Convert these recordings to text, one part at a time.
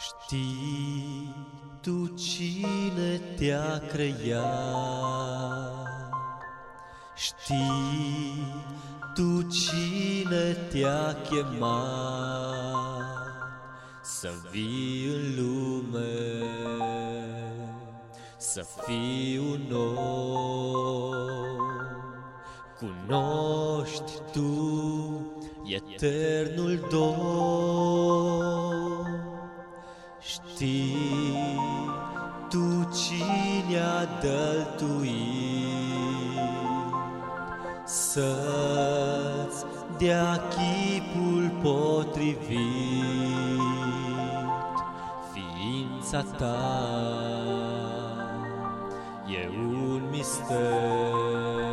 Știi tu cine te-a creat, știi tu cine te-a chemat să vii în lume, să fii un om. Cunoști tu eternul Domn, știi tu cine a dăltuit să-ți dea chipul potrivit. Ființa ta e un mister.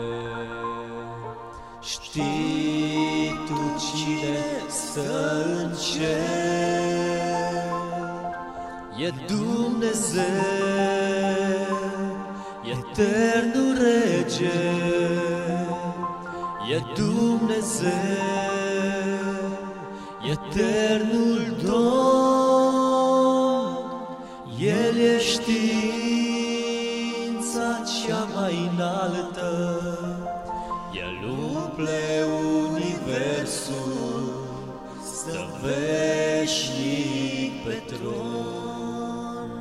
Știi tu cine stă în cer, e Dumnezeu, eternul Rege, e Dumnezeu, eternul Domn. El e știința cea mai înaltă, El umple universul, stă veșnic pe tron.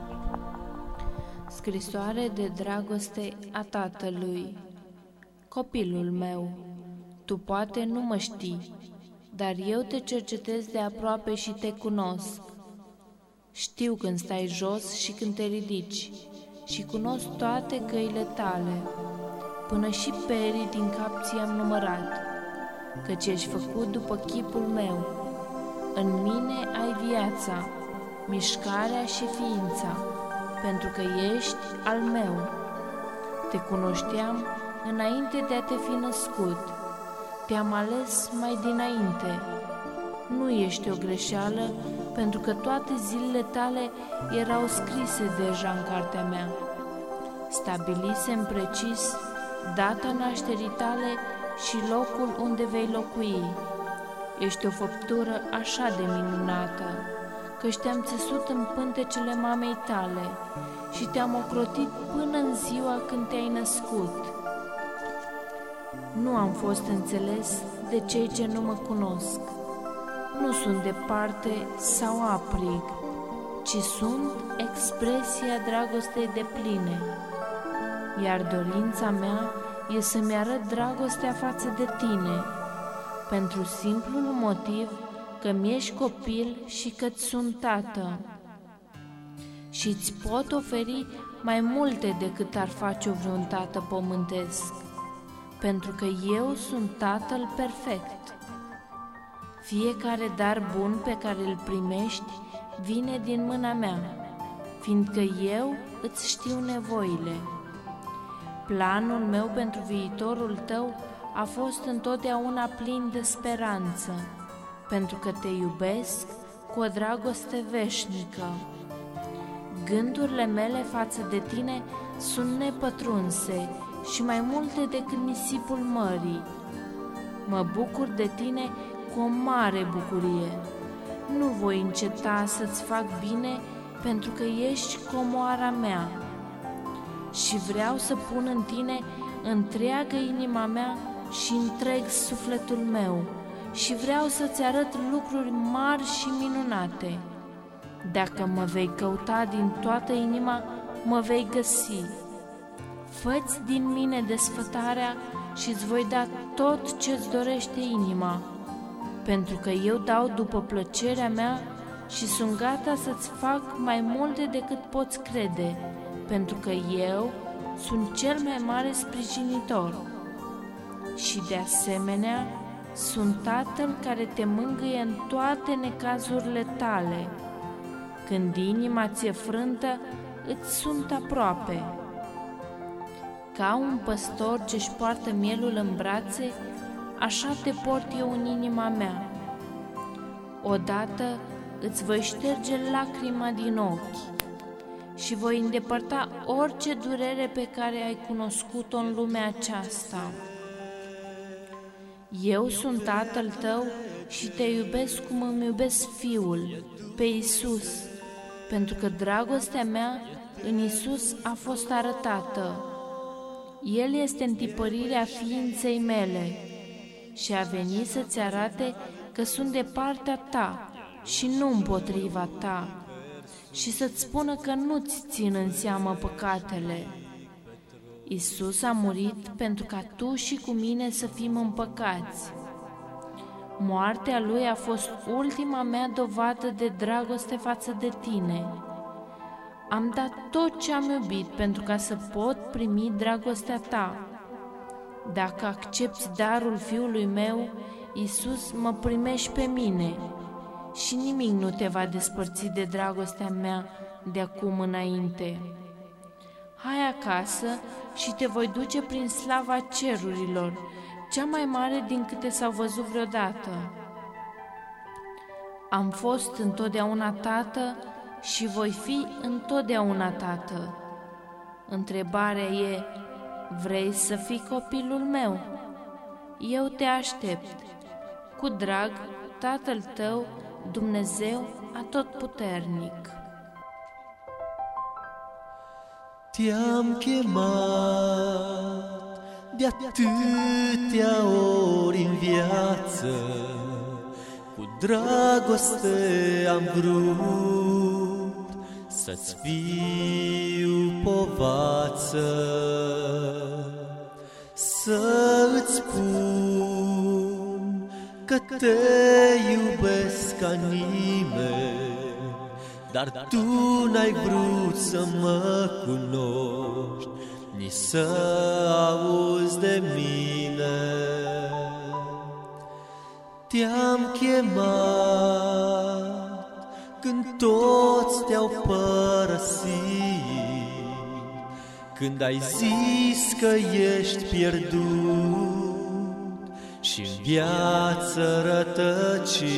Scrisoare de dragoste a tatălui. Copilul meu, tu poate nu mă știi, dar eu te cercetez de aproape și te cunosc. Știu când stai jos și când te ridici și cunosc toate căile tale. Până și perii din cap ți-am numărat, căci ești făcut după chipul meu. În mine ai viața, mișcarea și ființa, pentru că ești al meu. Te cunoșteam înainte de a te fi născut, te-am ales mai dinainte. Nu ești o greșeală, pentru că toate zilele tale erau scrise deja în cartea mea. Stabilisem precis data nașterii tale și locul unde vei locui. Ești o făptură așa de minunată, căci te-am țesut în pântecele mamei tale și te-am ocrotit până în ziua când te-ai născut. Nu am fost înțeles de cei ce nu mă cunosc. Nu sunt departe sau aprig, ci sunt expresia dragostei depline. Iar dorința mea e să-mi arăt dragostea față de tine, pentru simplul motiv că mi-ești copil și că-ți sunt tată. Și îți pot oferi mai multe decât ar face-o vreun tată pământesc, pentru că eu sunt Tatăl perfect. Fiecare dar bun pe care îl primești vine din mâna mea, fiindcă eu îți știu nevoile. Planul meu pentru viitorul tău a fost întotdeauna plin de speranță, pentru că te iubesc cu o dragoste veșnică. Gândurile mele față de tine sunt nepătrunse și mai multe decât nisipul mării. Mă bucur de tine cu o mare bucurie. Nu voi înceta să-ți fac bine, pentru că ești comoara mea. Și vreau să pun în tine întreagă inima mea și întreg sufletul meu și vreau să-ți arăt lucruri mari și minunate. Dacă mă vei căuta din toată inima, mă vei găsi. Fă-ți din mine desfătarea și îți voi da tot ce-ți dorește inima, pentru că eu dau după plăcerea mea și sunt gata să-ți fac mai multe decât poți crede, pentru că eu sunt cel mai mare sprijinitor. Și de asemenea, sunt Tatăl care te mângâie în toate necazurile tale. Când inima ți-e frântă, îți sunt aproape. Ca un păstor ce-și poartă mielul în brațe, așa te port eu în inima mea. Odată îți voi șterge lacrima din ochi și voi îndepărta orice durere pe care ai cunoscut-o în lumea aceasta. Eu sunt Tatăl tău și te iubesc cum îmi iubesc Fiul, pe Iisus, pentru că dragostea mea în Iisus a fost arătată. El este întipărirea ființei mele și a venit să-ți arate că sunt de partea ta și nu împotriva ta și să-ți spună că nu-ți țin în seamă păcatele. Iisus a murit pentru ca tu și cu mine să fim împăcați. Moartea Lui a fost ultima mea dovadă de dragoste față de tine. Am dat tot ce am iubit pentru ca să pot primi dragostea ta. Dacă accepți darul Fiului meu, Iisus, mă primești pe mine și nimic nu te va despărți de dragostea mea de acum înainte. Hai acasă și te voi duce prin slava cerurilor, cea mai mare din câte s-au văzut vreodată. Am fost întotdeauna tată și voi fi întotdeauna tată. Întrebarea e, vrei să fii copilul meu? Eu te aștept. Cu drag, Tatăl tău, Dumnezeu Atotputernic. Te-am chemat de atâtea ori în viață, cu dragoste am vrut să-ți fiu povață, să-ți spun că te iubesc ca nimeni, dar tu n-ai vrut să mă cunoști, nici să auzi de mine. Te-am chemat când toți te-au părăsit, când ai zis că ești pierdut și în viață rătăcit,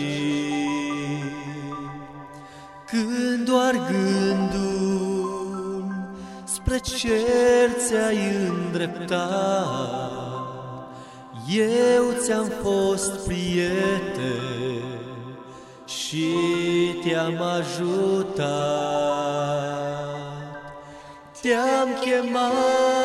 când doar gândul spre cer ți-ai îndreptat, eu ți-am fost prieten și te-am ajutat. Te-am chemat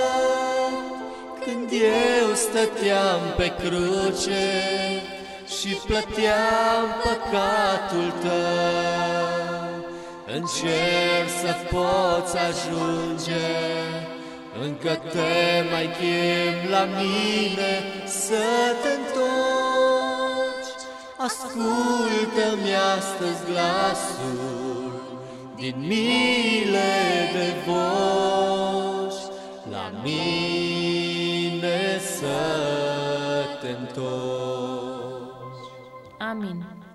când eu stăteam pe cruce și plăteam păcatul tău. În cer să poți ajunge, încă te mai chem la mine să te întorci. Ascultă-mi astăzi glasul din mile de voci, la mine să te întorci. Amin.